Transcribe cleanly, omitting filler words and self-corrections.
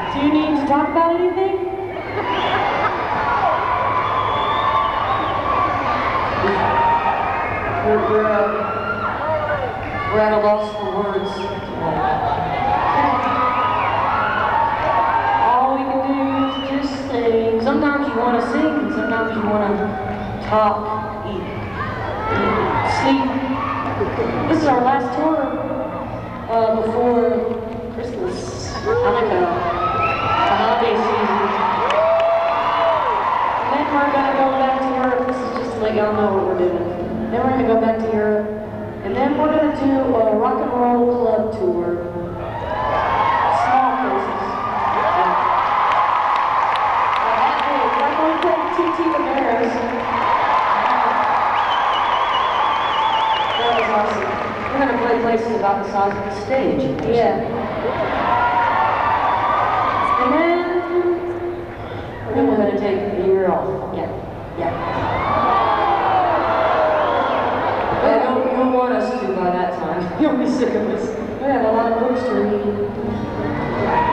Do you need to talk about anything? We're at a loss for words. All we can do is just sing. Sometimes you want to sing, and sometimes you want to talk, eat, sleep. This is our last tour before Christmas, Hanukkah, the holiday season. And then we're going to go back to Europe. This is just to let y'all know what we're doing. Then we're going to go back to Europe. And then we're going to do a rock and roll club tour. Small places. We're going to play TT the Bears. That was awesome. We're going to play places about the size of the stage. Yeah. And then we're going to take a year off. Yeah. Yeah. You don't want us to by that time. You'll be sick of us. We have a lot of books to read.